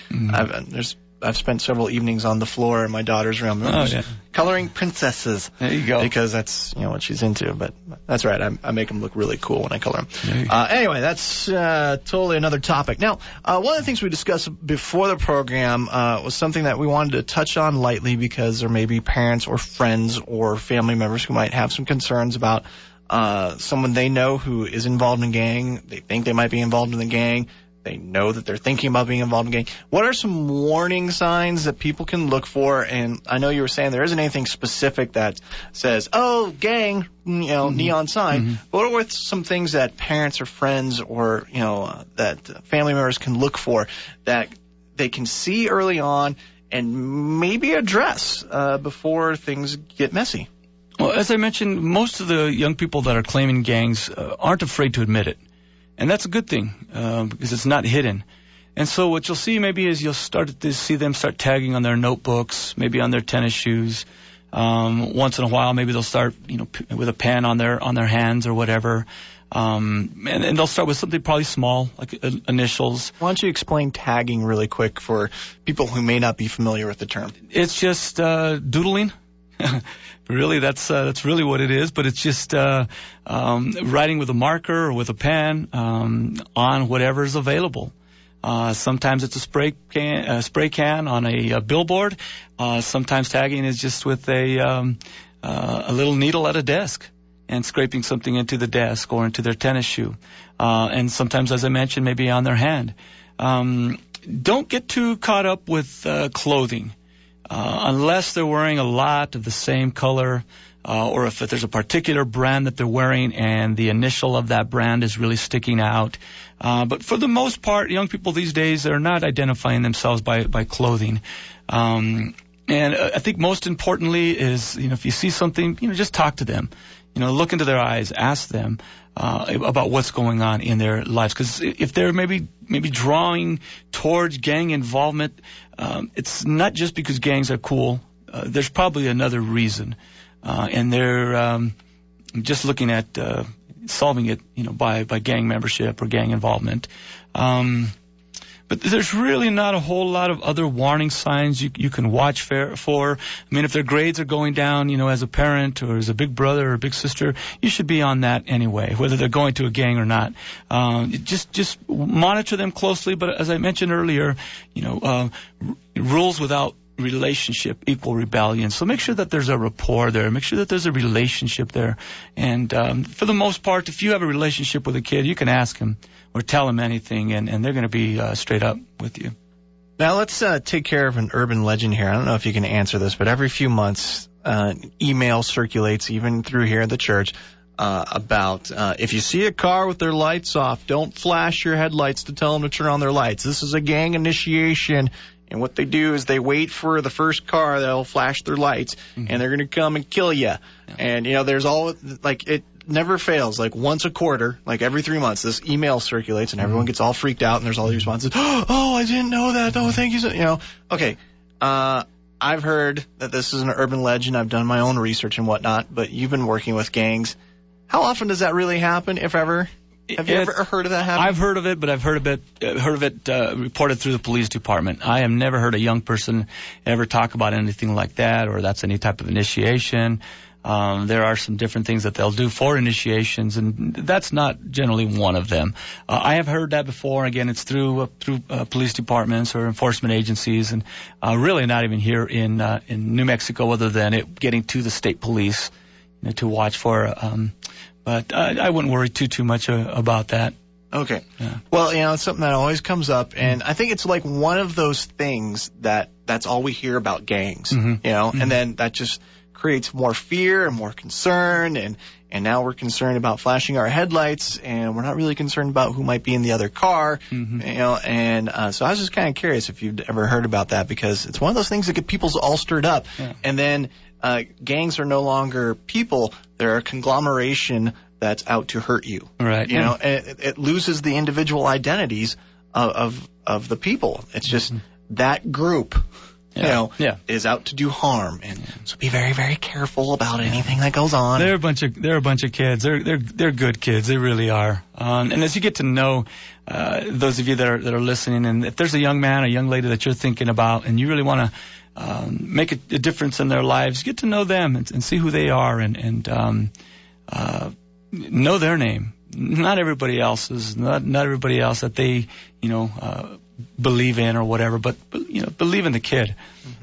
I've spent several evenings on the floor in my daughter's room coloring princesses. There you go. Because that's what she's into. But that's right. I make them look really cool when I color them. Anyway, that's totally another topic. Now, one of the things we discussed before the program was something that we wanted to touch on lightly because there may be parents or friends or family members who might have some concerns about someone they know who is involved in a gang. They think they might be involved in the gang. They know that they're thinking about being involved in a gang. What are some warning signs that people can look for? And I know you were saying there isn't anything specific that says, oh, gang, neon sign. But what are some things that parents or friends or, that family members can look for that they can see early on and maybe address before things get messy? Well, as I mentioned, most of the young people that are claiming gangs aren't afraid to admit it. And that's a good thing because it's not hidden. And so what you'll see maybe is you'll start to see them start tagging on their notebooks, maybe on their tennis shoes. Once in a while, maybe they'll start, with a pen on their hands or whatever. And they'll start with something probably small, like initials. Why don't you explain tagging really quick for people who may not be familiar with the term? It's just doodling. Really, that's really what it is. But it's just writing with a marker or with a pen on whatever is available. Sometimes it's a spray can on a billboard. Sometimes tagging is just with a little needle at a desk. and scraping something into the desk or into their tennis shoe. And sometimes, as I mentioned, maybe on their hand. Don't get too caught up with clothing. Unless they're wearing a lot of the same color, or if there's a particular brand that they're wearing and the initial of that brand is really sticking out. But for the most part, young people these days are not identifying themselves by clothing. And I think most importantly is, if you see something, just talk to them. Look into their eyes, ask them about what's going on in their lives. Because if they're maybe drawing towards gang involvement, it's not just because gangs are cool. There's probably another reason. And they're just looking at solving it, by gang membership or gang involvement. But there's really not a whole lot of other warning signs you can watch for. I mean, if their grades are going down, as a parent or as a big brother or a big sister, you should be on that anyway, whether they're going to a gang or not. Just monitor them closely. But as I mentioned earlier, rules without relationship equal rebellion. So make sure that there's a rapport there. Make sure that there's a relationship there. And for the most part, if you have a relationship with a kid, you can ask him or tell him anything, and they're going to be straight up with you. Now let's take care of an urban legend here. I don't know if you can answer this, but every few months, email circulates even through here at the church about if you see a car with their lights off, don't flash your headlights to tell them to turn on their lights. This is a gang initiation. And what they do is they wait for the first car that'll flash their lights, and they're going to come and kill you. Yeah. And, there's it never fails. Like once a quarter, like every 3 months, this email circulates, and everyone gets all freaked out, and there's all these responses. Oh, I didn't know that. Oh, thank you. Okay. I've heard that this is an urban legend. I've done my own research and whatnot, but you've been working with gangs. How often does that really happen, if ever? Have you ever heard of that happening? I've heard of it, but I've heard of it reported through the police department. I have never heard a young person ever talk about anything like that, or that's any type of initiation. There are some different things that they'll do for initiations, and that's not generally one of them. I have heard that before. Again, it's through police departments or enforcement agencies, and really not even here in New Mexico, other than it getting to the state police to watch for. But I wouldn't worry too much about that. Okay. Yeah. Well, it's something that always comes up, and I think it's like one of those things that's all we hear about gangs, and then that just creates more fear and more concern, and now we're concerned about flashing our headlights, and we're not really concerned about who might be in the other car, and so I was just kind of curious if you'd ever heard about that, because it's one of those things that get people all stirred up, and then gangs are no longer people. They're a conglomeration that's out to hurt you. Right. It loses the individual identities of the people. It's just that group, is out to do harm. And so be very, very careful about anything that goes on. They're a bunch of kids. They're good kids. They really are. And as you get to know those of you that are listening, and if there's a young man or young lady that you're thinking about, and you really want to make a difference in their lives, get to know them and see who they are, and know their name. Not everybody else's, not everybody else that they, believe in or whatever, but believe in the kid.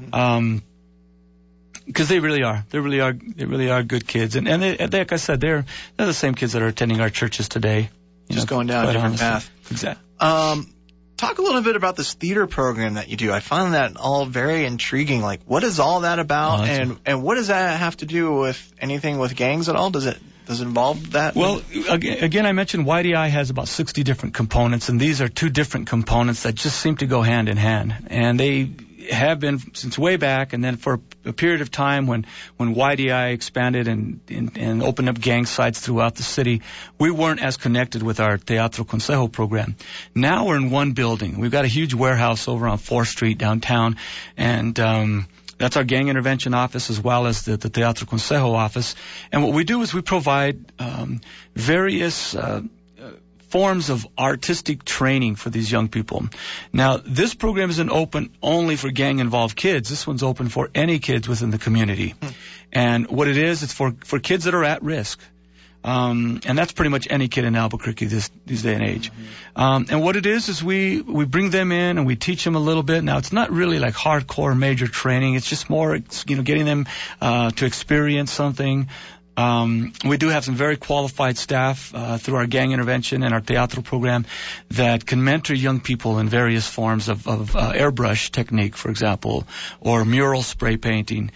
Because they really are good kids. And they, like I said, they're the same kids that are attending our churches today. Just going down a different path. Exactly. Talk a little bit about this theater program that you do. I find that all very intriguing. Like, what is all that about, and what does that have to do with anything with gangs at all? Does it involve that? Well, again, I mentioned YDI has about 60 different components, and these are two different components that just seem to go hand in hand. And they have been since way back, and then for a period of time when YDI expanded and opened up gang sites throughout the city, we weren't as connected with our Teatro Consejo program. Now we're in one building. We've got a huge warehouse over on 4th Street downtown, and that's our gang intervention office as well as the Teatro Consejo office. And what we do is we provide various forms of artistic training for these young people. Now, this program isn't open only for gang-involved kids. This one's open for any kids within the community. And what it is, it's for kids that are at risk. And that's pretty much any kid in Albuquerque this day and age. And what it is we bring them in and we teach them a little bit. Now, it's not really like hardcore major training. It's just more, getting them to experience something. We do have some very qualified staff through our gang intervention and our teatro program that can mentor young people in various forms of airbrush technique, for example, or mural spray painting.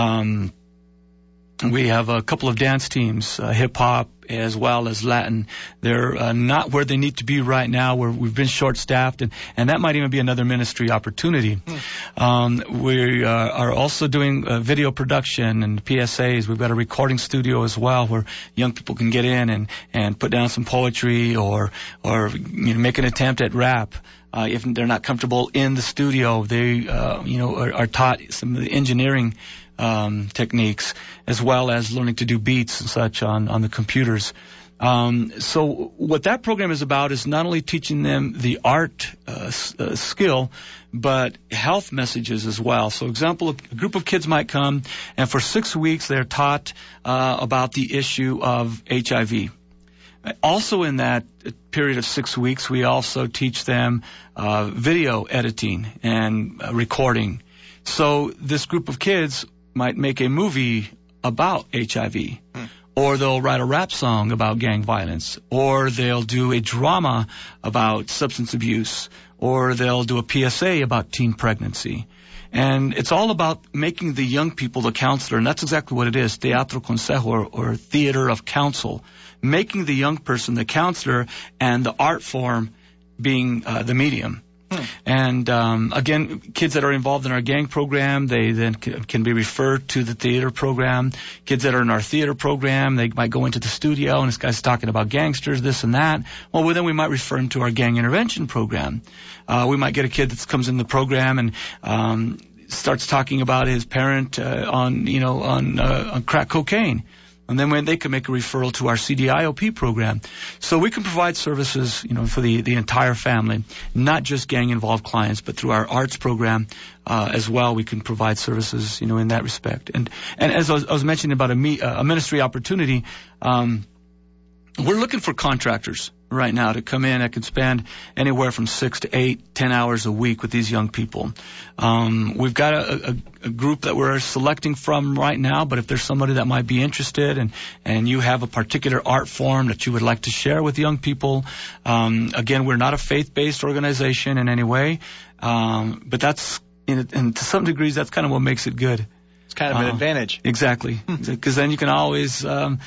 We have a couple of dance teams, hip-hop as well as Latin. They're not where they need to be right now, where we've been short-staffed, and that might even be another ministry opportunity. We are also doing video production and PSAs. We've got a recording studio as well where young people can get in and put down some poetry or make an attempt at rap. If they're not comfortable in the studio, they are taught some of the engineering techniques, as well as learning to do beats and such on the computers. So what that program is about is not only teaching them the art skill, but health messages as well. So example, a group of kids might come, and for 6 weeks they're taught about the issue of HIV. Also in that period of 6 weeks, we also teach them video editing and recording. So this group of kids might make a movie about HIV, or they'll write a rap song about gang violence, or they'll do a drama about substance abuse, or they'll do a PSA about teen pregnancy. And it's all about making the young people the counselor, and that's exactly what it is, teatro consejo, or theater of counsel, making the young person the counselor and the art form being the medium. And again, kids that are involved in our gang program, they then can be referred to the theater program. Kids that are in our theater program, they might go into the studio and this guy's talking about gangsters, this and that. Well, then we might refer them to our gang intervention program. We might get a kid that comes in the program and starts talking about his parent on crack cocaine. And then when they can make a referral to our CDIOP program. So we can provide services, for the entire family, not just gang-involved clients, but through our arts program as well. We can provide services, in that respect. And as I was mentioning about a ministry opportunity, we're looking for contractors right now to come in that can spend anywhere from 6 to 8, 10 hours a week with these young people. We've got a group that we're selecting from right now, but if there's somebody that might be interested and you have a particular art form that you would like to share with young people, again, we're not a faith-based organization in any way, but that's, and to some degrees, that's kind of what makes it good. It's kind of an advantage. Exactly. Because then you can always,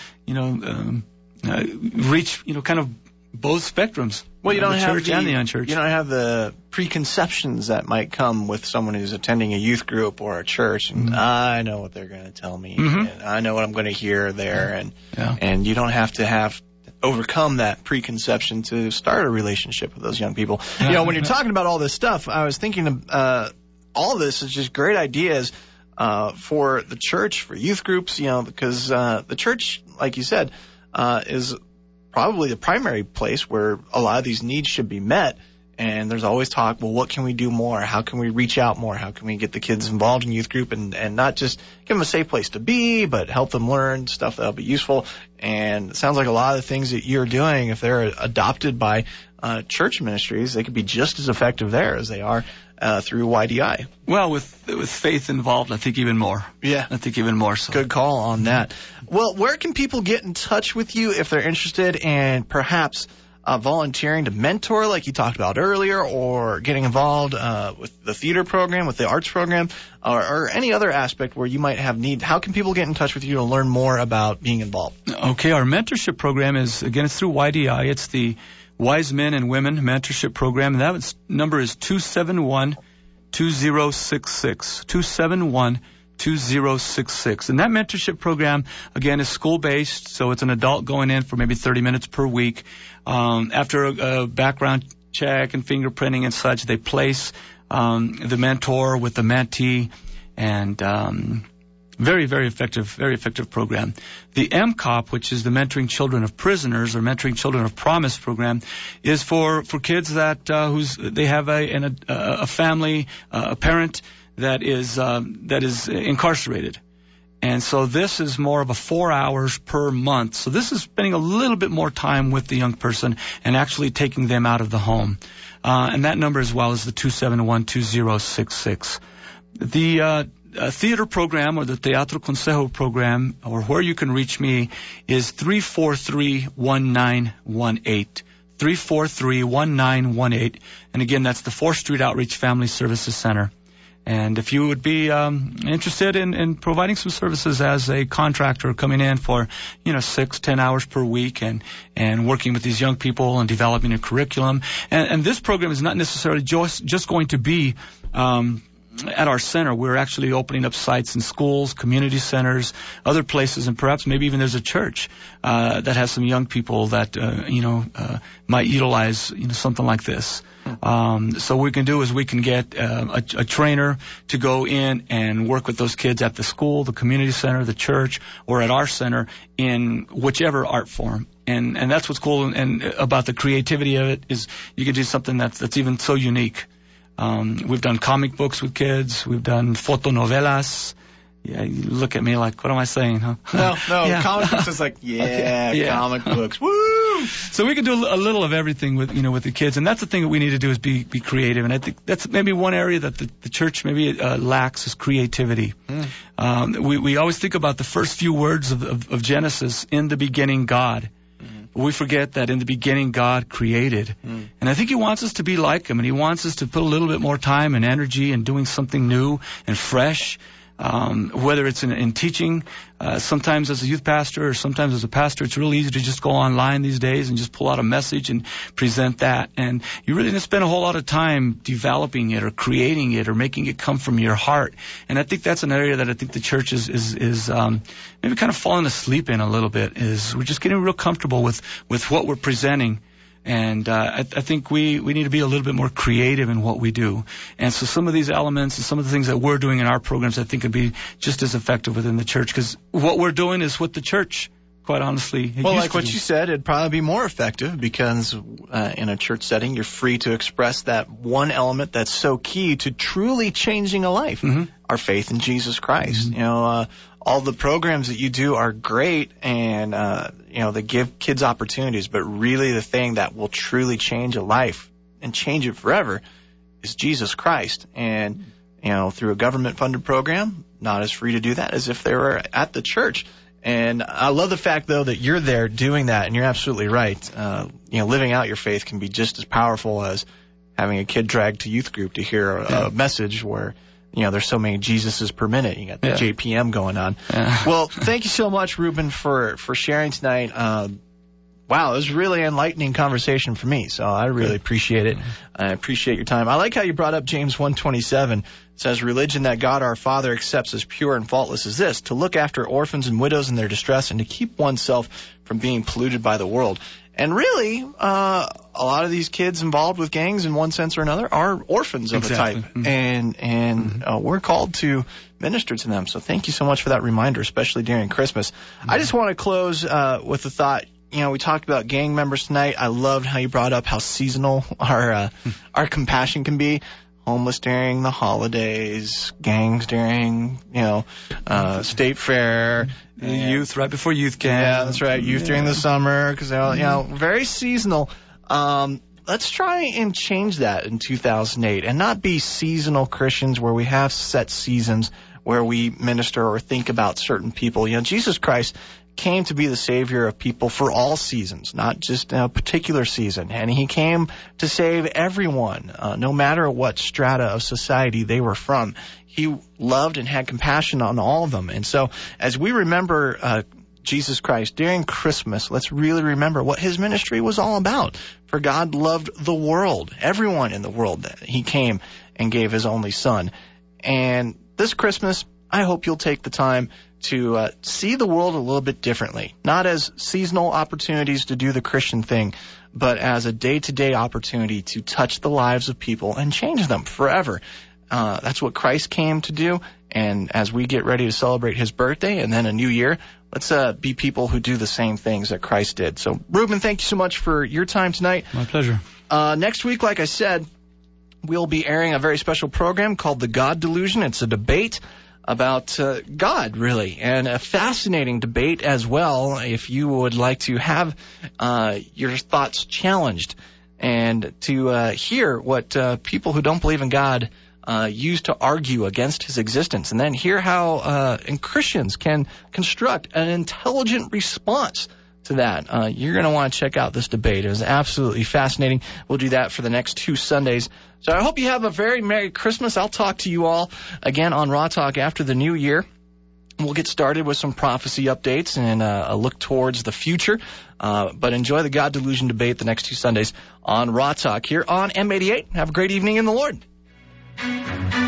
reach, kind of both spectrums. Well, you don't the have church and the unchurched. You don't have the preconceptions that might come with someone who's attending a youth group or a church, and I know what they're going to tell me, and I know what I'm going to hear there, and you don't have to overcome that preconception to start a relationship with those young people. When you're talking about all this stuff, I was thinking all this is just great ideas for the church, for youth groups, because the church, like you said, is probably the primary place where a lot of these needs should be met. And there's always talk, well, what can we do more? How can we reach out more? How can we get the kids involved in youth group and not just give them a safe place to be, but help them learn stuff that'll be useful? And it sounds like a lot of the things that you're doing, if they're adopted by church ministries, they could be just as effective there as they are through YDI. Well, with faith involved, I think even more. Yeah. I think even more so. Good call on that. Well, where can people get in touch with you if they're interested in perhaps volunteering to mentor like you talked about earlier, or getting involved with the theater program, with the arts program, or any other aspect where you might have need? How can people get in touch with you to learn more about being involved? Okay, our mentorship program is, again, it's through YDI. It's the Wise Men and Women Mentorship Program, and that number is 271-2066, 271-2066. And that mentorship program, again, is school-based, so it's an adult going in for maybe 30 minutes per week. After a background check and fingerprinting and such, they place the mentor with the mentee, and very, very effective program. The MCOP, which is the Mentoring Children of Prisoners or Mentoring Children of Promise program, is for kids that they have a family, a parent that is incarcerated. And so this is more of a 4 hours per month. So this is spending a little bit more time with the young person and actually taking them out of the home. And that number as well is the 271-2066. theater program or the Teatro Consejo program, or where you can reach me, is 343-1918. 343-1918. And again, that's the 4th Street Outreach Family Services Center. And if you would be interested in providing some services as a contractor, coming in for 6-10 hours per week and working with these young people and developing a curriculum. And this program is not necessarily just going to be at our center. We're actually opening up sites in schools, community centers, other places, and perhaps maybe even there's a church that has some young people that might utilize something like this. So what we can do is we can get a trainer to go in and work with those kids at the school, the community center, the church, or at our center in whichever art form. And that's what's cool and about the creativity of it is you can do something that's even so unique. We've done comic books with kids. We've done fotonovelas. Yeah, you look at me like, what am I saying, huh? No, Yeah. comic books is like, Yeah. comic books, woo! So we can do a little of everything with the kids, and that's the thing that we need to do is be creative. And I think that's maybe one area that the church maybe lacks is creativity. We always think about the first few words of Genesis, in the beginning God. But we forget that in the beginning God created. And I think He wants us to be like Him, and He wants us to put a little bit more time and energy in doing something new and fresh. Whether it's in teaching, sometimes as a youth pastor or sometimes as a pastor, it's really easy to just go online these days and just pull out a message and present that. And you really didn't spend a whole lot of time developing it or creating it or making it come from your heart. And I think that's an area that I think the church is maybe kind of falling asleep in a little bit, is we're just getting real comfortable with what we're presenting. And I think we need to be a little bit more creative in what we do. And so some of these elements and some of the things that we're doing in our programs, I think, could be just as effective within the church, because what we're doing is what the church, quite honestly, Well, like what you said, it'd probably be more effective because in a church setting, you're free to express that one element that's so key to truly changing a life, our faith in Jesus Christ. All the programs that you do are great, and they give kids opportunities, but really the thing that will truly change a life and change it forever is Jesus Christ. And through a government-funded program, not as free to do that as if they were at the church. And I love the fact, though, that you're there doing that, and you're absolutely right. Living out your faith can be just as powerful as having a kid dragged to youth group to hear a message where there's so many Jesuses per minute. You got the JPM going on. Well, thank you so much, Ruben, for sharing tonight. Wow, it was a really enlightening conversation for me, so I really appreciate it. I appreciate your time. I like how you brought up James 1:27. It says, religion that God our Father accepts as pure and faultless is this, to look after orphans and widows in their distress and to keep oneself from being polluted by the world. And really, a lot of these kids involved with gangs in one sense or another are orphans of a type. And we're called to minister to them. So thank you so much for that reminder, especially during Christmas. I just want to close with the thought, we talked about gang members tonight. I loved how you brought up how seasonal our compassion can be. Homeless during the holidays, gangs during, state fair. Youth right before youth camp. Yeah, that's right. Youth during the summer, because very seasonal. Let's try and change that in 2008 and not be seasonal Christians where we have set seasons where we minister or think about certain people. Jesus Christ came to be the Savior of people for all seasons, not just a particular season. And He came to save everyone, no matter what strata of society they were from. He loved and had compassion on all of them. And so as we remember Jesus Christ during Christmas, let's really remember what His ministry was all about. For God loved the world, everyone in the world, that He came and gave His only Son. And this Christmas, I hope you'll take the time to see the world a little bit differently, not as seasonal opportunities to do the Christian thing, but as a day-to-day opportunity to touch the lives of people and change them forever. That's what Christ came to do, and as we get ready to celebrate His birthday and then a new year, let's be people who do the same things that Christ did. So, Ruben, thank you so much for your time tonight. My pleasure. Next week, like I said, we'll be airing a very special program called The God Delusion. It's a debate about God, really, and a fascinating debate as well if you would like to have your thoughts challenged and to hear what people who don't believe in God used to argue against his existence, and then hear how Christians can construct an intelligent response to that. You're going to want to check out this debate. It was absolutely fascinating. We'll do that for the next 2 Sundays. So I hope you have a very Merry Christmas. I'll talk to you all again on Raw Talk after the new year. We'll get started with some prophecy updates and a look towards the future. But enjoy the God Delusion debate the next 2 Sundays on Raw Talk here on M88. Have a great evening in the Lord.